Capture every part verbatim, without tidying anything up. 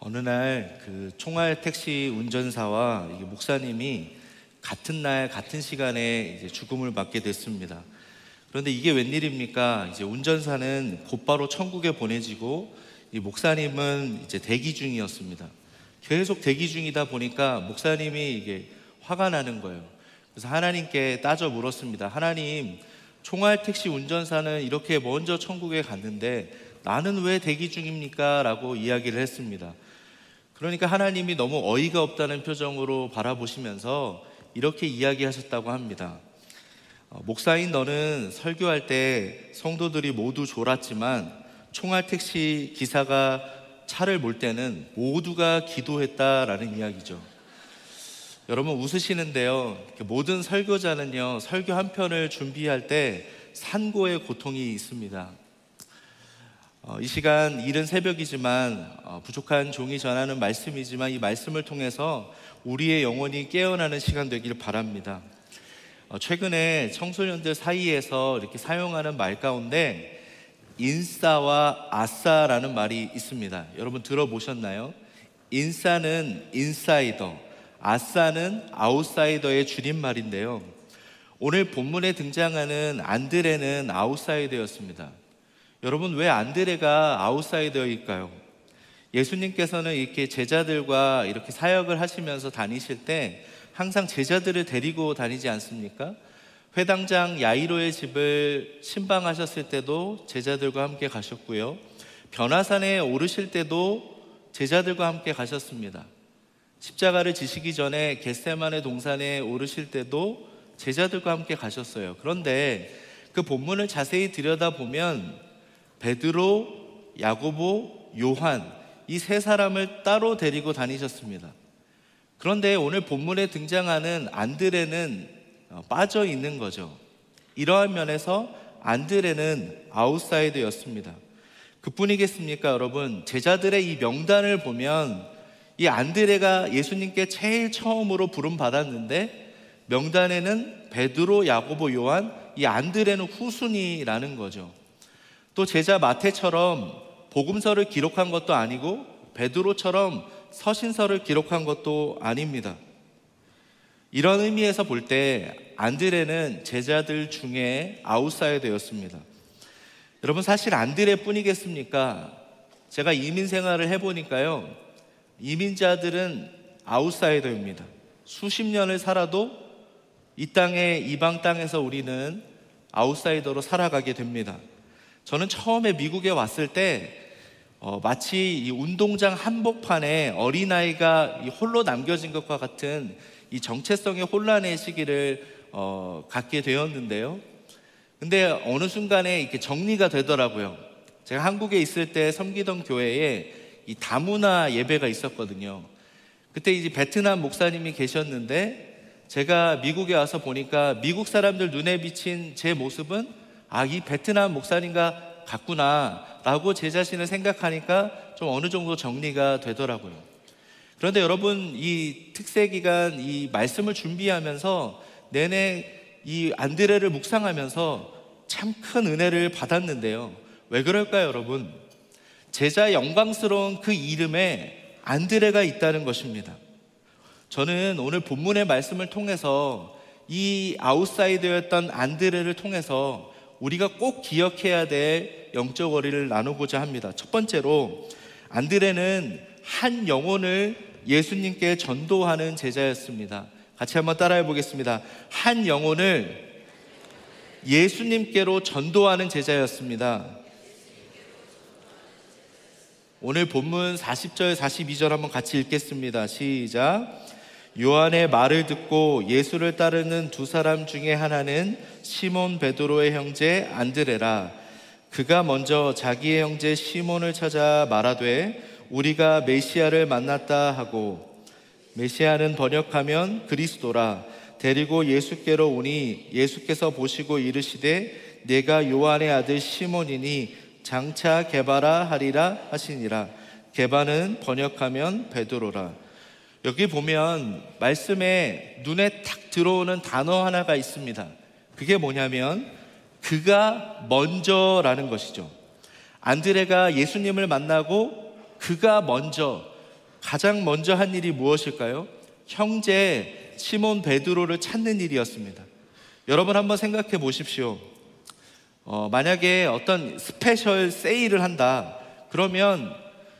어느 날 그 총알 택시 운전사와 이게 목사님이 같은 날 같은 시간에 이제 죽음을 맞게 됐습니다. 그런데 이게 웬일입니까? 이제 운전사는 곧바로 천국에 보내지고 이 목사님은 이제 대기 중이었습니다. 계속 대기 중이다 보니까 목사님이 이게 화가 나는 거예요. 그래서 하나님께 따져 물었습니다. 하나님, 총알 택시 운전사는 이렇게 먼저 천국에 갔는데 나는 왜 대기 중입니까? 라고 이야기를 했습니다. 그러니까 하나님이 너무 어이가 없다는 표정으로 바라보시면서 이렇게 이야기하셨다고 합니다. 어, 목사인 너는 설교할 때 성도들이 모두 졸았지만 총알 택시 기사가 차를 몰 때는 모두가 기도했다라는 이야기죠. 여러분 웃으시는데요, 모든 설교자는요 설교 한 편을 준비할 때 산고의 고통이 있습니다. 어, 이 시간 이른 새벽이지만 어, 부족한 종이 전하는 말씀이지만 이 말씀을 통해서 우리의 영혼이 깨어나는 시간 되길 바랍니다. 어, 최근에 청소년들 사이에서 이렇게 사용하는 말 가운데 인싸와 아싸라는 말이 있습니다. 여러분 들어보셨나요? 인싸는 인사이더, 아싸는 아웃사이더의 줄임말인데요, 오늘 본문에 등장하는 안드레는 아웃사이더였습니다. 여러분 왜 안드레가 아웃사이더일까요? 예수님께서는 이렇게 제자들과 이렇게 사역을 하시면서 다니실 때 항상 제자들을 데리고 다니지 않습니까? 회당장 야이로의 집을 신방하셨을 때도 제자들과 함께 가셨고요, 변화산에 오르실 때도 제자들과 함께 가셨습니다. 십자가를 지시기 전에 겟세마네 동산에 오르실 때도 제자들과 함께 가셨어요. 그런데 그 본문을 자세히 들여다보면 베드로, 야고보, 요한 이 세 사람을 따로 데리고 다니셨습니다. 그런데 오늘 본문에 등장하는 안드레는 빠져 있는 거죠. 이러한 면에서 안드레는 아웃사이더였습니다. 그뿐이겠습니까 여러분? 제자들의 이 명단을 보면 이 안드레가 예수님께 제일 처음으로 부름받았는데 명단에는 베드로, 야고보, 요한, 이 안드레는 후순위라는 거죠. 또 제자 마태처럼 복음서를 기록한 것도 아니고 베드로처럼 서신서를 기록한 것도 아닙니다. 이런 의미에서 볼 때 안드레는 제자들 중에 아웃사이더였습니다. 여러분 사실 안드레뿐이겠습니까? 제가 이민 생활을 해보니까요, 이민자들은 아웃사이더입니다. 수십 년을 살아도 이 땅에, 이방 땅에서 우리는 아웃사이더로 살아가게 됩니다. 저는 처음에 미국에 왔을 때 어, 마치 이 운동장 한복판에 어린아이가 이 홀로 남겨진 것과 같은 이 정체성의 혼란의 시기를 어, 갖게 되었는데요, 근데 어느 순간에 이렇게 정리가 되더라고요. 제가 한국에 있을 때 섬기던 교회에 이 다문화 예배가 있었거든요. 그때 이제 베트남 목사님이 계셨는데 제가 미국에 와서 보니까 미국 사람들 눈에 비친 제 모습은 아, 이 베트남 목사님과 같구나 라고 제 자신을 생각하니까 좀 어느 정도 정리가 되더라고요. 그런데 여러분 이 특세기간 이 말씀을 준비하면서 내내 이 안드레를 묵상하면서 참 큰 은혜를 받았는데요, 왜 그럴까요 여러분? 제자의 영광스러운 그 이름에 안드레가 있다는 것입니다. 저는 오늘 본문의 말씀을 통해서 이 아웃사이더였던 안드레를 통해서 우리가 꼭 기억해야 될 영적 어리를 나누고자 합니다. 첫 번째로 안드레는 한 영혼을 예수님께 전도하는 제자였습니다. 같이 한번 따라해 보겠습니다. 한 영혼을 예수님께로 전도하는 제자였습니다. 오늘 본문 사십 절 사십이 절 한번 같이 읽겠습니다. 시작. 요한의 말을 듣고 예수를 따르는 두 사람 중에 하나는 시몬 베드로의 형제 안드레라. 그가 먼저 자기의 형제 시몬을 찾아 말하되 우리가 메시아를 만났다 하고, 메시아는 번역하면 그리스도라. 데리고 예수께로 오니 예수께서 보시고 이르시되 내가 요한의 아들 시몬이니 장차 게바라 하리라 하시니라. 게바는 번역하면 베드로라. 여기 보면 말씀에 눈에 탁 들어오는 단어 하나가 있습니다. 그게 뭐냐면 그가 먼저라는 것이죠. 안드레가 예수님을 만나고 그가 먼저, 가장 먼저 한 일이 무엇일까요? 형제 시몬 베드로를 찾는 일이었습니다. 여러분 한번 생각해 보십시오. 어, 만약에 어떤 스페셜 세일을 한다 그러면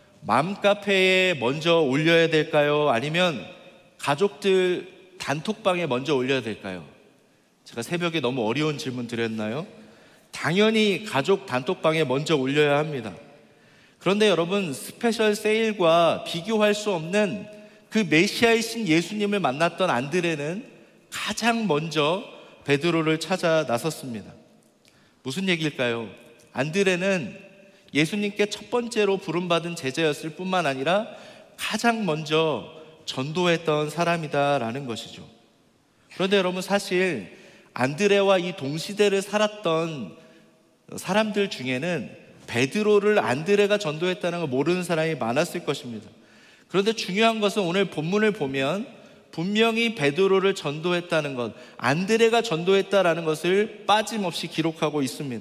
맘카페에 먼저 올려야 될까요? 아니면 가족들 단톡방에 먼저 올려야 될까요? 제가 새벽에 너무 어려운 질문 드렸나요? 당연히 가족 단톡방에 먼저 올려야 합니다. 그런데 여러분, 스페셜 세일과 비교할 수 없는 그 메시아이신 예수님을 만났던 안드레는 가장 먼저 베드로를 찾아 나섰습니다. 무슨 얘기일까요? 안드레는 예수님께 첫 번째로 부름받은 제자였을 뿐만 아니라 가장 먼저 전도했던 사람이다라는 것이죠. 그런데 여러분, 사실 안드레와 이 동시대를 살았던 사람들 중에는 베드로를 안드레가 전도했다는 걸 모르는 사람이 많았을 것입니다. 그런데 중요한 것은 오늘 본문을 보면 분명히 베드로를 전도했다는 것, 안드레가 전도했다라는 것을 빠짐없이 기록하고 있습니다.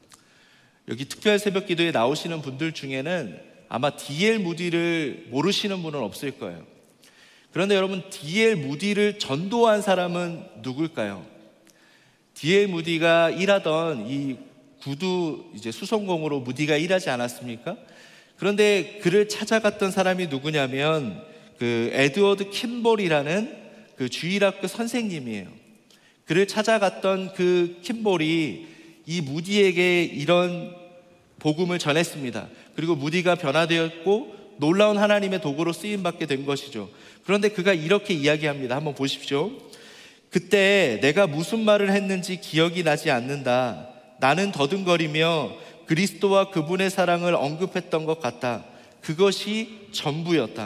여기 특별 새벽 기도에 나오시는 분들 중에는 아마 디엘 무디를 모르시는 분은 없을 거예요. 그런데 여러분, 디엘 무디를 전도한 사람은 누굴까요? 디엘 무디가 일하던 이 구두 이제 수송공으로 무디가 일하지 않았습니까? 그런데 그를 찾아갔던 사람이 누구냐면 그 에드워드 킴볼이라는 그 주일학교 선생님이에요. 그를 찾아갔던 그 킴볼이 이 무디에게 이런 복음을 전했습니다. 그리고 무디가 변화되었고 놀라운 하나님의 도구로 쓰임받게 된 것이죠. 그런데 그가 이렇게 이야기합니다. 한번 보십시오. 그때 내가 무슨 말을 했는지 기억이 나지 않는다. 나는 더듬거리며 그리스도와 그분의 사랑을 언급했던 것 같다. 그것이 전부였다.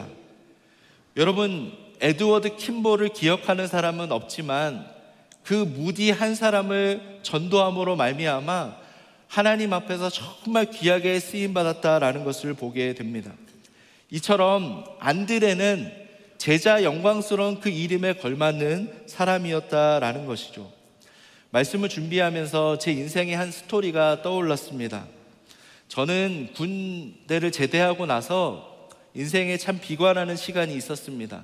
여러분, 에드워드 킴볼을 기억하는 사람은 없지만 그 무디 한 사람을 전도함으로 말미암아 하나님 앞에서 정말 귀하게 쓰임받았다라는 것을 보게 됩니다. 이처럼 안드레는 제자 영광스러운 그 이름에 걸맞는 사람이었다라는 것이죠. 말씀을 준비하면서 제 인생의 한 스토리가 떠올랐습니다. 저는 군대를 제대하고 나서 인생에 참 비관하는 시간이 있었습니다.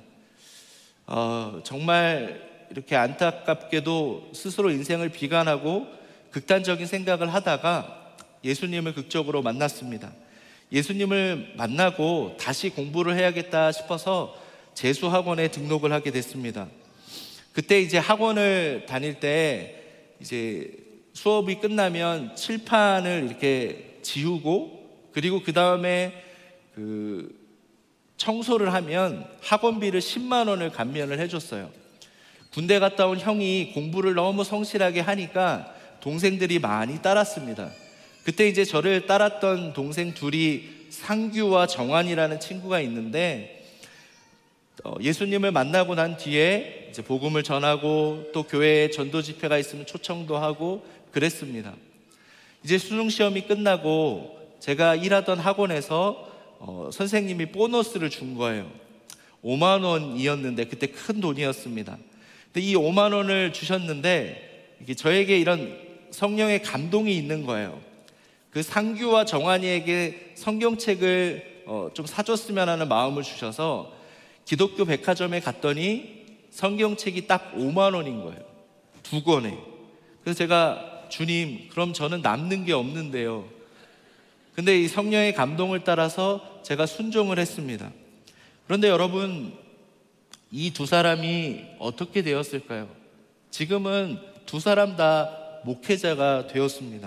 어, 정말 이렇게 안타깝게도 스스로 인생을 비관하고 극단적인 생각을 하다가 예수님을 극적으로 만났습니다. 예수님을 만나고 다시 공부를 해야겠다 싶어서 재수학원에 등록을 하게 됐습니다. 그때 이제 학원을 다닐 때 이제 수업이 끝나면 칠판을 이렇게 지우고 그리고 그 다음에 그 청소를 하면 학원비를 십만 원을 감면을 해줬어요. 군대 갔다 온 형이 공부를 너무 성실하게 하니까 동생들이 많이 따랐습니다. 그때 이제 저를 따랐던 동생 둘이 상규와 정환이라는 친구가 있는데 어, 예수님을 만나고 난 뒤에 이제 복음을 전하고 또 교회에 전도 집회가 있으면 초청도 하고 그랬습니다. 이제 수능 시험이 끝나고 제가 일하던 학원에서 어, 선생님이 보너스를 준 거예요. 오만 원이었는데 그때 큰 돈이었습니다. 근데 이 오만 원을 주셨는데 이게 저에게 이런 성령의 감동이 있는 거예요. 그 상규와 정환이에게 성경책을 어, 좀 사줬으면 하는 마음을 주셔서 기독교 백화점에 갔더니 성경책이 딱 오만 원인 거예요. 두 권에. 그래서 제가 주님, 그럼 저는 남는 게 없는데요. 근데 이 성령의 감동을 따라서 제가 순종을 했습니다. 그런데 여러분, 이 두 사람이 어떻게 되었을까요? 지금은 두 사람 다 목회자가 되었습니다.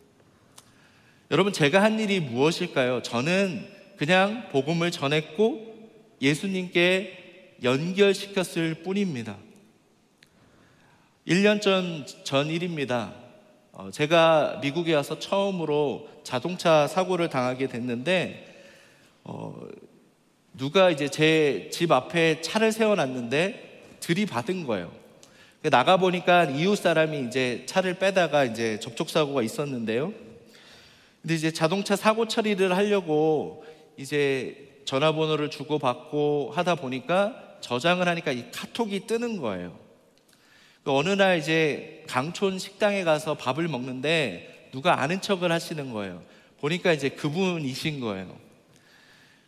여러분, 제가 한 일이 무엇일까요? 저는 그냥 복음을 전했고 예수님께 연결시켰을 뿐입니다. 일 년 전, 전 일입니다. 어, 제가 미국에 와서 처음으로 자동차 사고를 당하게 됐는데 어, 누가 이제 제 집 앞에 차를 세워놨는데 들이받은 거예요. 나가보니까 이웃 사람이 이제 차를 빼다가 이제 접촉사고가 있었는데요. 근데 이제 자동차 사고 처리를 하려고 이제 전화번호를 주고받고 하다 보니까 저장을 하니까 이 카톡이 뜨는 거예요. 어느 날 이제 강촌 식당에 가서 밥을 먹는데 누가 아는 척을 하시는 거예요. 보니까 이제 그분이신 거예요.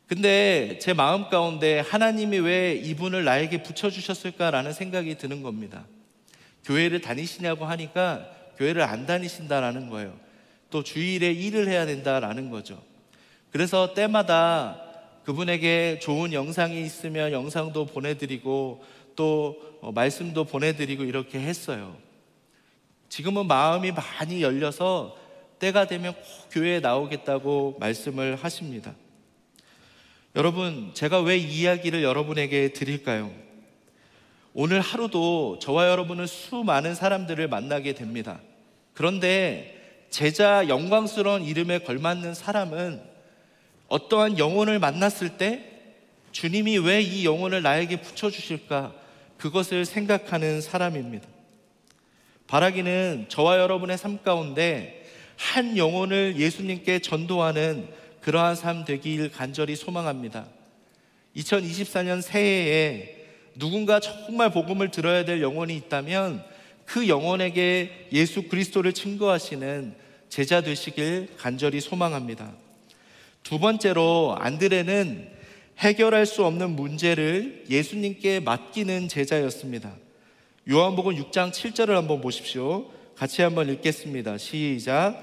근데 제 마음 가운데 하나님이 왜 이분을 나에게 붙여주셨을까라는 생각이 드는 겁니다. 교회를 다니시냐고 하니까 교회를 안 다니신다라는 거예요. 또 주일에 일을 해야 된다라는 거죠. 그래서 때마다 그분에게 좋은 영상이 있으면 영상도 보내드리고 또 말씀도 보내드리고 이렇게 했어요. 지금은 마음이 많이 열려서 때가 되면 꼭 교회에 나오겠다고 말씀을 하십니다. 여러분, 제가 왜 이 이야기를 여러분에게 드릴까요? 오늘 하루도 저와 여러분은 수많은 사람들을 만나게 됩니다. 그런데 제자 영광스러운 이름에 걸맞는 사람은 어떠한 영혼을 만났을 때 주님이 왜 이 영혼을 나에게 붙여주실까? 그것을 생각하는 사람입니다. 바라기는 저와 여러분의 삶 가운데 한 영혼을 예수님께 전도하는 그러한 삶 되길 간절히 소망합니다. 이천이십사 년 새해에 누군가 정말 복음을 들어야 될 영혼이 있다면 그 영혼에게 예수 그리스도를 증거하시는 제자 되시길 간절히 소망합니다. 두 번째로, 안드레는 해결할 수 없는 문제를 예수님께 맡기는 제자였습니다. 요한복음 육 장 칠 절을 한번 보십시오. 같이 한번 읽겠습니다. 시작.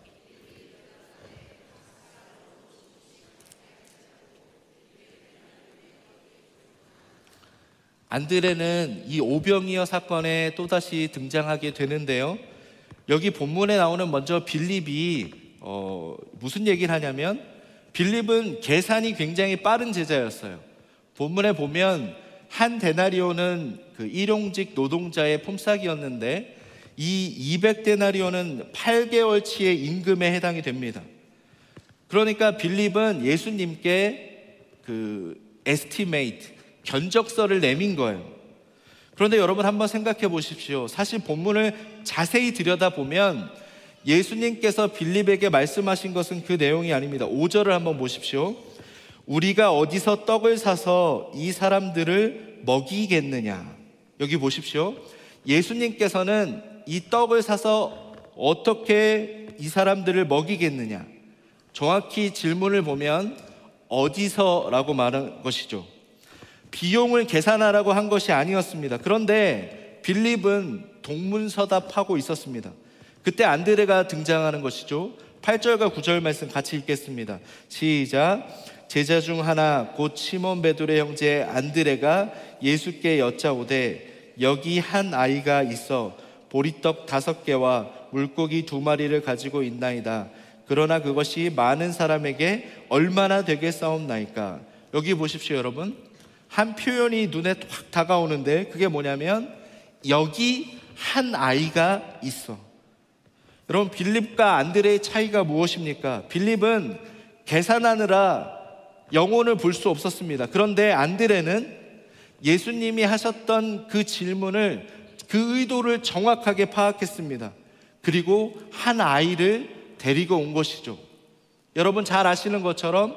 안드레는 이 오병이어 사건에 또다시 등장하게 되는데요, 여기 본문에 나오는 먼저 빌립이 어, 무슨 얘기를 하냐면, 빌립은 계산이 굉장히 빠른 제자였어요. 본문에 보면 한 데나리오는 그 일용직 노동자의 폼싸기였는데 이 이백 데나리오는 팔 개월치의 임금에 해당이 됩니다. 그러니까 빌립은 예수님께 그 에스티메이트, 견적서를 내민 거예요. 그런데 여러분 한번 생각해 보십시오. 사실 본문을 자세히 들여다보면 예수님께서 빌립에게 말씀하신 것은 그 내용이 아닙니다. 오 절을 한번 보십시오. 우리가 어디서 떡을 사서 이 사람들을 먹이겠느냐. 여기 보십시오. 예수님께서는 이 떡을 사서 어떻게 이 사람들을 먹이겠느냐, 정확히 질문을 보면 어디서라고 말한 것이죠. 비용을 계산하라고 한 것이 아니었습니다. 그런데 빌립은 동문서답하고 있었습니다. 그때 안드레가 등장하는 것이죠. 팔 절과 구 절 말씀 같이 읽겠습니다. 시작. 제자 중 하나 곧 시몬 베드로의 형제 안드레가 예수께 여짜오되 여기 한 아이가 있어 보리떡 다섯 개와 물고기 두 마리를 가지고 있나이다. 그러나 그것이 많은 사람에게 얼마나 되겠사옵나이까. 여기 보십시오 여러분, 한 표현이 눈에 확 다가오는데 그게 뭐냐면 여기 한 아이가 있어. 여러분, 빌립과 안드레의 차이가 무엇입니까? 빌립은 계산하느라 영혼을 볼 수 없었습니다. 그런데 안드레는 예수님이 하셨던 그 질문을, 그 의도를 정확하게 파악했습니다. 그리고 한 아이를 데리고 온 것이죠. 여러분 잘 아시는 것처럼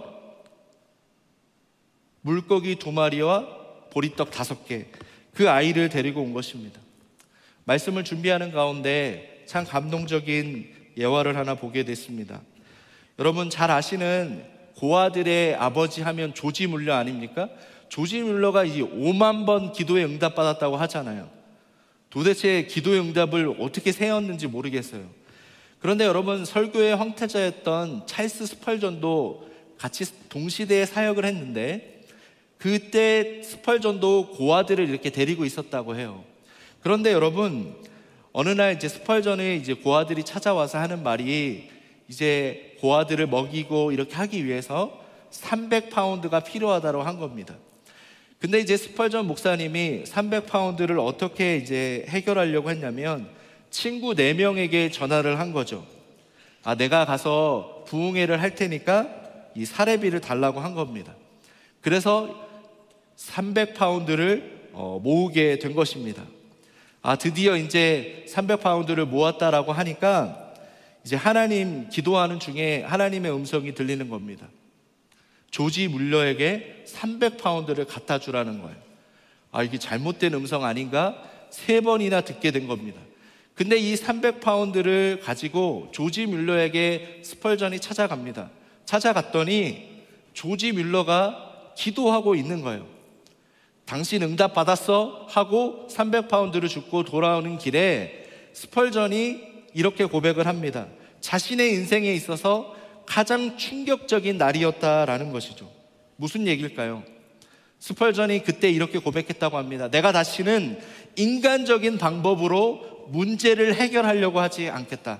물고기 두 마리와 보리떡 다섯 개, 그 아이를 데리고 온 것입니다. 말씀을 준비하는 가운데 참 감동적인 예화를 하나 보게 됐습니다. 여러분 잘 아시는 고아들의 아버지 하면 조지 뮬러 아닙니까? 조지 뮬러가 이제 오만 번 기도에 응답받았다고 하잖아요. 도대체 기도의 응답을 어떻게 세웠는지 모르겠어요. 그런데 여러분, 설교의 황태자였던 찰스 스펄전도 같이 동시대에 사역을 했는데 그때 스펄전도 고아들을 이렇게 데리고 있었다고 해요. 그런데 여러분, 어느 날 이제 스펄전의 이제 고아들이 찾아와서 하는 말이, 이제 고아들을 먹이고 이렇게 하기 위해서 삼백 파운드가 필요하다고 한 겁니다. 근데 이제 스펄전 목사님이 삼백 파운드를 어떻게 이제 해결하려고 했냐면 친구 네 명에게 전화를 한 거죠. 아, 내가 가서 부흥회를 할 테니까 이 사례비를 달라고 한 겁니다. 그래서 삼백 파운드를 어, 모으게 된 것입니다. 아, 드디어 이제 삼백 파운드를 모았다라고 하니까 이제 하나님 기도하는 중에 하나님의 음성이 들리는 겁니다. 조지 뮬러에게 삼백 파운드를 갖다 주라는 거예요. 아, 이게 잘못된 음성 아닌가? 세 번이나 듣게 된 겁니다. 근데 이 삼백 파운드를 가지고 조지 뮬러에게 스펄전이 찾아갑니다. 찾아갔더니 조지 뮬러가 기도하고 있는 거예요. 당신 응답 받았어? 하고 삼백 파운드를 줍고 돌아오는 길에 스펄전이 이렇게 고백을 합니다. 자신의 인생에 있어서 가장 충격적인 날이었다라는 것이죠. 무슨 얘기일까요? 스펄전이 그때 이렇게 고백했다고 합니다. 내가 다시는 인간적인 방법으로 문제를 해결하려고 하지 않겠다.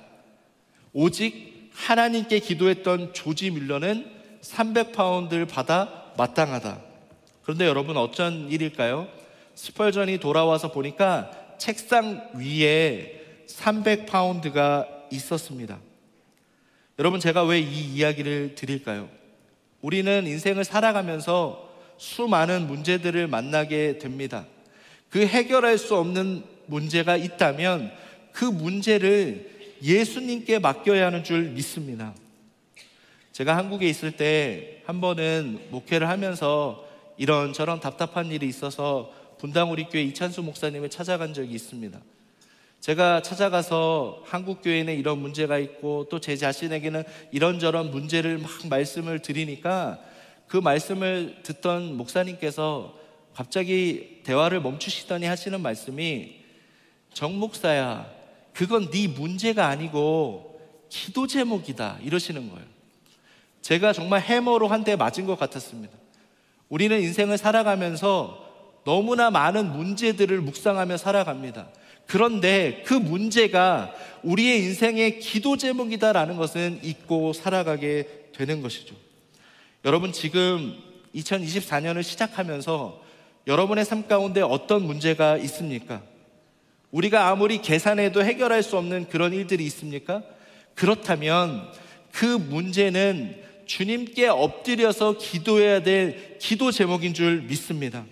오직 하나님께 기도했던 조지 뮬러는 삼백 파운드를 받아 마땅하다. 그런데 여러분, 어쩐 일일까요? 스펄전이 돌아와서 보니까 책상 위에 삼백 파운드가 있었습니다. 여러분, 제가 왜 이 이야기를 드릴까요? 우리는 인생을 살아가면서 수많은 문제들을 만나게 됩니다. 그 해결할 수 없는 문제가 있다면 그 문제를 예수님께 맡겨야 하는 줄 믿습니다. 제가 한국에 있을 때 한 번은 목회를 하면서 이런저런 답답한 일이 있어서 분당 우리 교회 이찬수 목사님을 찾아간 적이 있습니다. 제가 찾아가서 한국 교회에는 이런 문제가 있고 또 제 자신에게는 이런저런 문제를 막 말씀을 드리니까 그 말씀을 듣던 목사님께서 갑자기 대화를 멈추시더니 하시는 말씀이, 정 목사야, 그건 네 문제가 아니고 기도 제목이다, 이러시는 거예요. 제가 정말 해머로 한 대 맞은 것 같았습니다. 우리는 인생을 살아가면서 너무나 많은 문제들을 묵상하며 살아갑니다. 그런데 그 문제가 우리의 인생의 기도 제목이다라는 것은 잊고 살아가게 되는 것이죠. 여러분, 지금 이천이십사 년을 시작하면서 여러분의 삶 가운데 어떤 문제가 있습니까? 우리가 아무리 계산해도 해결할 수 없는 그런 일들이 있습니까? 그렇다면 그 문제는 주님께 엎드려서 기도해야 될 기도 제목인 줄 믿습니다.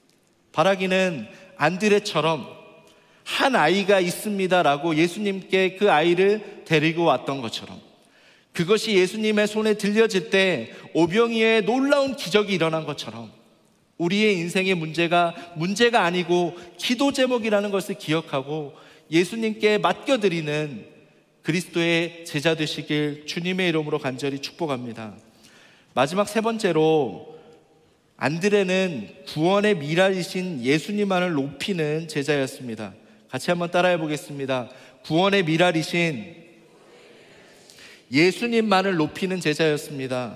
바라기는 안드레처럼 한 아이가 있습니다라고 예수님께 그 아이를 데리고 왔던 것처럼, 그것이 예수님의 손에 들려질 때 오병이어의 놀라운 기적이 일어난 것처럼 우리의 인생의 문제가 문제가 아니고 기도 제목이라는 것을 기억하고 예수님께 맡겨드리는 그리스도의 제자 되시길 주님의 이름으로 간절히 축복합니다. 마지막 세 번째로, 안드레는 구원의 미랄이신 예수님만을 높이는 제자였습니다. 같이 한번 따라해 보겠습니다. 구원의 미랄이신 예수님만을 높이는 제자였습니다.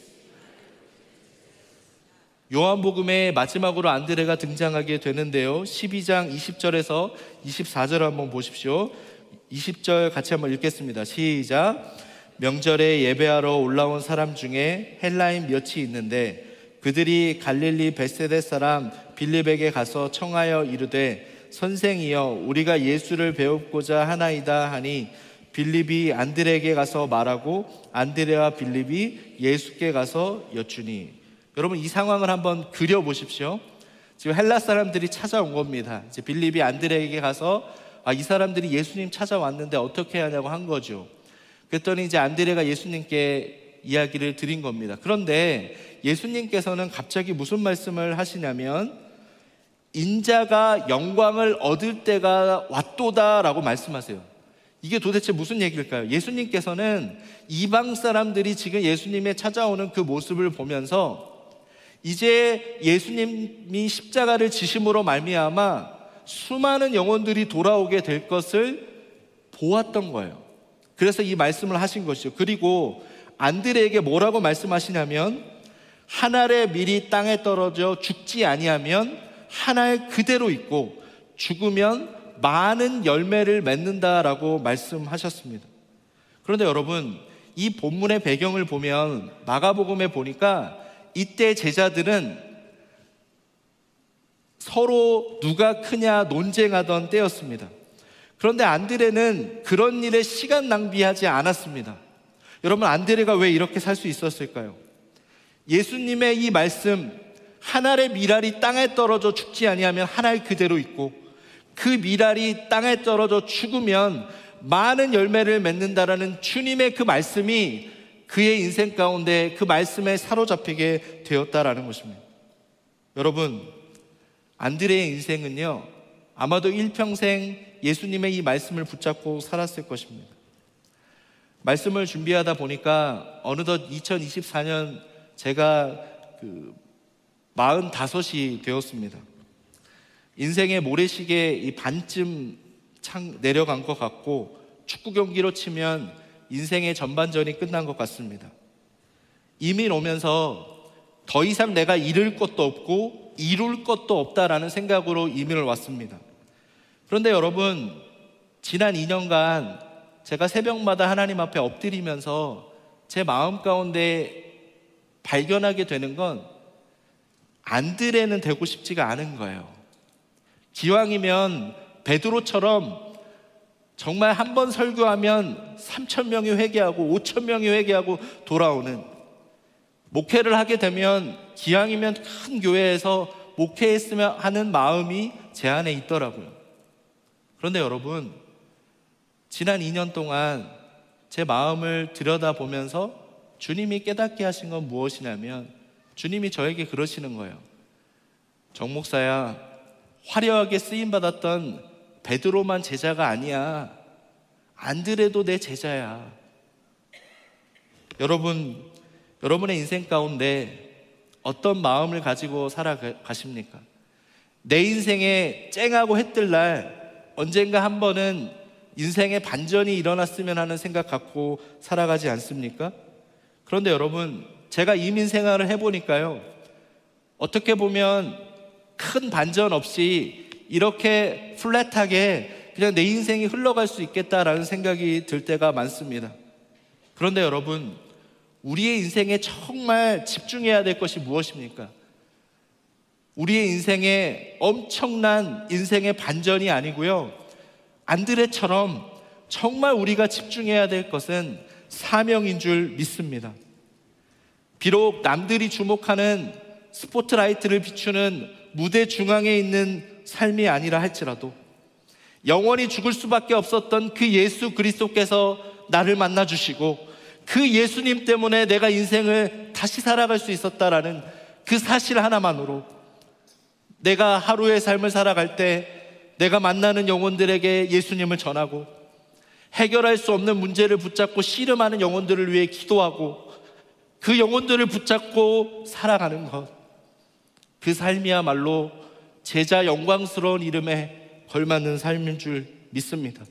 요한복음의 마지막으로 안드레가 등장하게 되는데요, 십이 장 이십 절에서 이십사 절 한번 보십시오. 이십 절 같이 한번 읽겠습니다. 시작. 명절에 예배하러 올라온 사람 중에 헬라인 몇이 있는데 그들이 갈릴리 벳세다 사람 빌립에게 가서 청하여 이르되, 선생이여, 우리가 예수를 배우고자 하나이다 하니 빌립이 안드레에게 가서 말하고 안드레와 빌립이 예수께 가서 여쭈니. 여러분, 이 상황을 한번 그려보십시오. 지금 헬라 사람들이 찾아온 겁니다. 이제 빌립이 안드레에게 가서 아, 이 사람들이 예수님 찾아왔는데 어떻게 하냐고 한 거죠. 그랬더니 이제 안드레가 예수님께 이야기를 드린 겁니다. 그런데 예수님께서는 갑자기 무슨 말씀을 하시냐면, 인자가 영광을 얻을 때가 왔도다라고 말씀하세요. 이게 도대체 무슨 얘기일까요? 예수님께서는 이방 사람들이 지금 예수님의 찾아오는 그 모습을 보면서 이제 예수님이 십자가를 지심으로 말미암아 수많은 영혼들이 돌아오게 될 것을 보았던 거예요. 그래서 이 말씀을 하신 것이죠. 그리고 안드레에게 뭐라고 말씀하시냐면, 한 알의 밀이 땅에 떨어져 죽지 아니하면 한 알 그대로 있고 죽으면 많은 열매를 맺는다라고 말씀하셨습니다. 그런데 여러분, 이 본문의 배경을 보면 마가복음에 보니까 이때 제자들은 서로 누가 크냐 논쟁하던 때였습니다. 그런데 안드레는 그런 일에 시간 낭비하지 않았습니다. 여러분, 안드레가 왜 이렇게 살 수 있었을까요? 예수님의 이 말씀, 한 알의 미랄이 땅에 떨어져 죽지 아니하면 한 알 그대로 있고 그 미랄이 땅에 떨어져 죽으면 많은 열매를 맺는다라는 주님의 그 말씀이 그의 인생 가운데 그 말씀에 사로잡히게 되었다라는 것입니다. 여러분, 안드레의 인생은요, 아마도 일평생 예수님의 이 말씀을 붙잡고 살았을 것입니다. 말씀을 준비하다 보니까 어느덧 이천이십사 년 제가 그 마흔다섯이 되었습니다. 인생의 모래시계 이 반쯤 창 내려간 것 같고, 축구 경기로 치면 인생의 전반전이 끝난 것 같습니다. 이민 오면서 더 이상 내가 잃을 것도 없고 이룰 것도 없다라는 생각으로 이민을 왔습니다. 그런데 여러분, 지난 이 년간 제가 새벽마다 하나님 앞에 엎드리면서 제 마음 가운데 발견하게 되는 건 안드레는 되고 싶지가 않은 거예요. 기왕이면 베드로처럼 정말 한 번 설교하면 삼천 명이 회개하고 오천 명이 회개하고 돌아오는, 목회를 하게 되면 기왕이면 큰 교회에서 목회했으면 하는 마음이 제 안에 있더라고요. 그런데 여러분, 지난 이 년 동안 제 마음을 들여다보면서 주님이 깨닫게 하신 건 무엇이냐면, 주님이 저에게 그러시는 거예요. 정 목사야, 화려하게 쓰임받았던 베드로만 제자가 아니야. 안드레도 내 제자야. 여러분, 여러분의 인생 가운데 어떤 마음을 가지고 살아가십니까? 내 인생에 쨍하고 해뜰 날 언젠가 한 번은 인생의 반전이 일어났으면 하는 생각 갖고 살아가지 않습니까? 그런데 여러분, 제가 이민 생활을 해보니까요, 어떻게 보면 큰 반전 없이 이렇게 플랫하게 그냥 내 인생이 흘러갈 수 있겠다라는 생각이 들 때가 많습니다. 그런데 여러분, 우리의 인생에 정말 집중해야 될 것이 무엇입니까? 우리의 인생에 엄청난 인생의 반전이 아니고요, 안드레처럼 정말 우리가 집중해야 될 것은 사명인 줄 믿습니다. 비록 남들이 주목하는 스포트라이트를 비추는 무대 중앙에 있는 삶이 아니라 할지라도, 영원히 죽을 수밖에 없었던 그 예수 그리스도께서 나를 만나주시고 그 예수님 때문에 내가 인생을 다시 살아갈 수 있었다라는 그 사실 하나만으로, 내가 하루의 삶을 살아갈 때 내가 만나는 영혼들에게 예수님을 전하고, 해결할 수 없는 문제를 붙잡고 씨름하는 영혼들을 위해 기도하고 그 영혼들을 붙잡고 살아가는 것, 그 삶이야말로 제자 영광스러운 이름에 걸맞는 삶인 줄 믿습니다.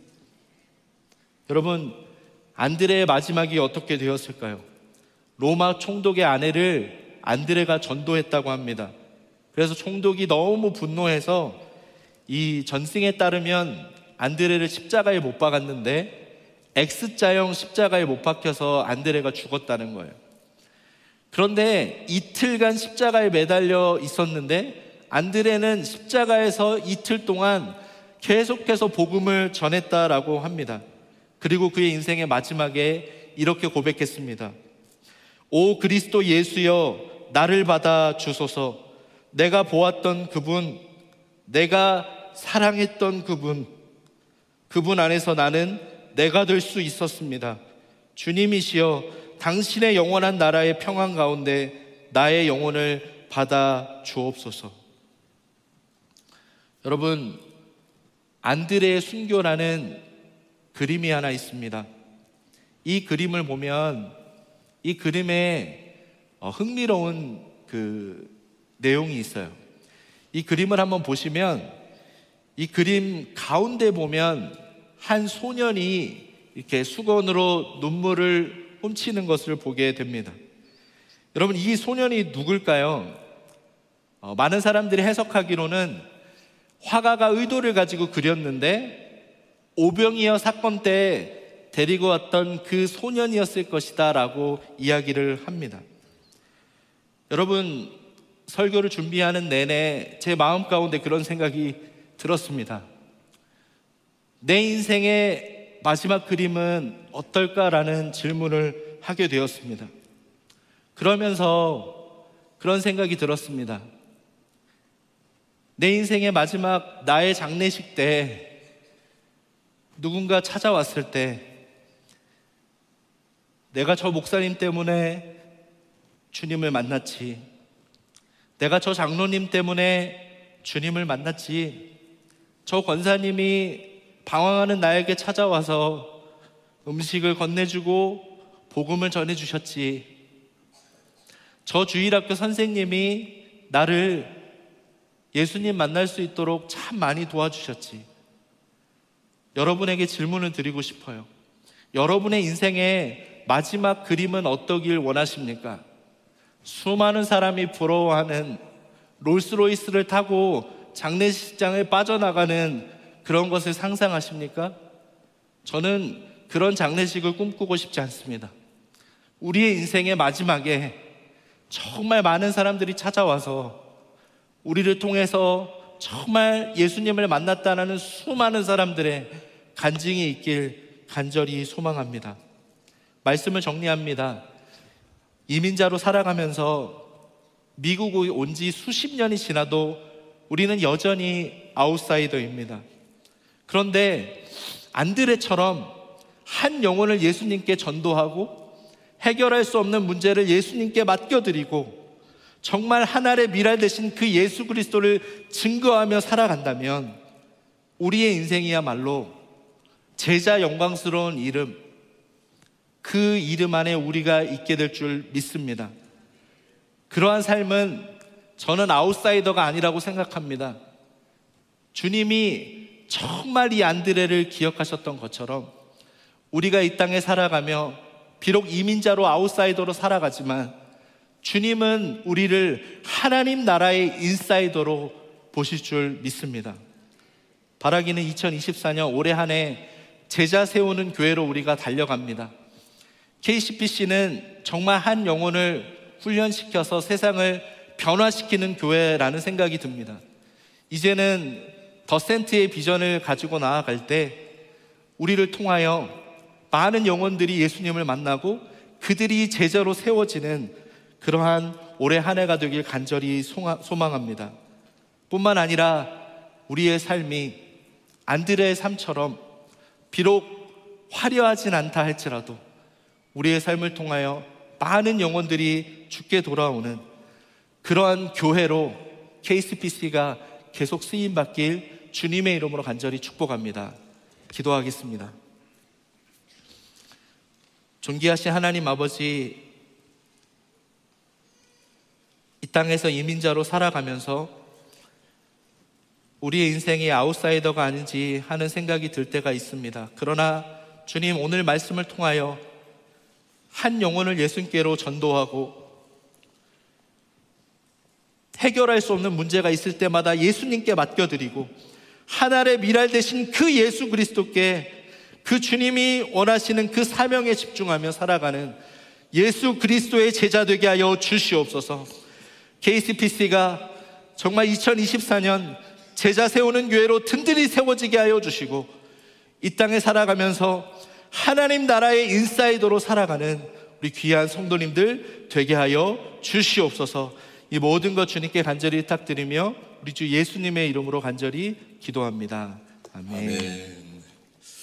여러분, 안드레의 마지막이 어떻게 되었을까요? 로마 총독의 아내를 안드레가 전도했다고 합니다. 그래서 총독이 너무 분노해서, 이 전승에 따르면 안드레를 십자가에 못 박았는데 X자형 십자가에 못 박혀서 안드레가 죽었다는 거예요. 그런데 이틀간 십자가에 매달려 있었는데 안드레는 십자가에서 이틀 동안 계속해서 복음을 전했다라고 합니다. 그리고 그의 인생의 마지막에 이렇게 고백했습니다. 오 그리스도 예수여, 나를 받아 주소서. 내가 보았던 그분, 내가 사랑했던 그분, 그분 안에서 나는 내가 될 수 있었습니다. 주님이시여, 당신의 영원한 나라의 평안 가운데 나의 영혼을 받아 주옵소서. 여러분, 안드레의 순교라는 그림이 하나 있습니다. 이 그림을 보면 이 그림에 흥미로운 그 내용이 있어요. 이 그림을 한번 보시면, 이 그림 가운데 보면 한 소년이 이렇게 수건으로 눈물을 훔치는 것을 보게 됩니다. 여러분, 이 소년이 누굴까요? 어, 많은 사람들이 해석하기로는 화가가 의도를 가지고 그렸는데 오병이어 사건 때 데리고 왔던 그 소년이었을 것이다 라고 이야기를 합니다. 여러분, 설교를 준비하는 내내 제 마음 가운데 그런 생각이 들었습니다. 내 인생의 마지막 그림은 어떨까라는 질문을 하게 되었습니다. 그러면서 그런 생각이 들었습니다. 내 인생의 마지막 나의 장례식 때 누군가 찾아왔을 때, 내가 저 목사님 때문에 주님을 만났지, 내가 저 장로님 때문에 주님을 만났지, 저 권사님이 방황하는 나에게 찾아와서 음식을 건네주고 복음을 전해주셨지, 저 주일학교 선생님이 나를 예수님 만날 수 있도록 참 많이 도와주셨지. 여러분에게 질문을 드리고 싶어요. 여러분의 인생의 마지막 그림은 어떠길 원하십니까? 수많은 사람이 부러워하는 롤스로이스를 타고 장례식장을 빠져나가는 그런 것을 상상하십니까? 저는 그런 장례식을 꿈꾸고 싶지 않습니다. 우리의 인생의 마지막에 정말 많은 사람들이 찾아와서 우리를 통해서 정말 예수님을 만났다는 수많은 사람들의 간증이 있길 간절히 소망합니다. 말씀을 정리합니다. 이민자로 살아가면서 미국에 온 지 수십 년이 지나도 우리는 여전히 아웃사이더입니다. 그런데 안드레처럼 한 영혼을 예수님께 전도하고 해결할 수 없는 문제를 예수님께 맡겨드리고 정말 하늘의 미랄 되신 그 예수 그리스도를 증거하며 살아간다면 우리의 인생이야말로 제자 영광스러운 이름, 그 이름 안에 우리가 있게 될 줄 믿습니다. 그러한 삶은 저는 아웃사이더가 아니라고 생각합니다. 주님이 정말 이 안드레를 기억하셨던 것처럼 우리가 이 땅에 살아가며 비록 이민자로 아웃사이더로 살아가지만 주님은 우리를 하나님 나라의 인사이더로 보실 줄 믿습니다. 바라기는 이천이십사 년 올해 한 해 제자 세우는 교회로 우리가 달려갑니다. 케이씨피씨는 정말 한 영혼을 훈련시켜서 세상을 변화시키는 교회라는 생각이 듭니다. 이제는 더 센트의 비전을 가지고 나아갈 때 우리를 통하여 많은 영혼들이 예수님을 만나고 그들이 제자로 세워지는 그러한 올해 한 해가 되길 간절히 소망합니다. 뿐만 아니라 우리의 삶이 안드레의 삶처럼 비록 화려하진 않다 할지라도 우리의 삶을 통하여 많은 영혼들이 주께 돌아오는 그러한 교회로 케이씨피씨가 계속 쓰임받길 주님의 이름으로 간절히 축복합니다. 기도하겠습니다. 존귀하신 하나님 아버지, 이 땅에서 이민자로 살아가면서 우리의 인생이 아웃사이더가 아닌지 하는 생각이 들 때가 있습니다. 그러나 주님, 오늘 말씀을 통하여 한 영혼을 예수님께로 전도하고 해결할 수 없는 문제가 있을 때마다 예수님께 맡겨드리고 하늘의 미랄 되신 그 예수 그리스도께 그 주님이 원하시는 그 사명에 집중하며 살아가는 예수 그리스도의 제자 되게 하여 주시옵소서. 케이씨피씨가 정말 이천이십사 년 제자 세우는 교회로 든든히 세워지게 하여 주시고 이 땅에 살아가면서 하나님 나라의 인사이더로 살아가는 우리 귀한 성도님들 되게 하여 주시옵소서. 이 모든 것 주님께 간절히 부탁드리며 우리 주 예수님의 이름으로 간절히 기도합니다. 아멘. 아멘.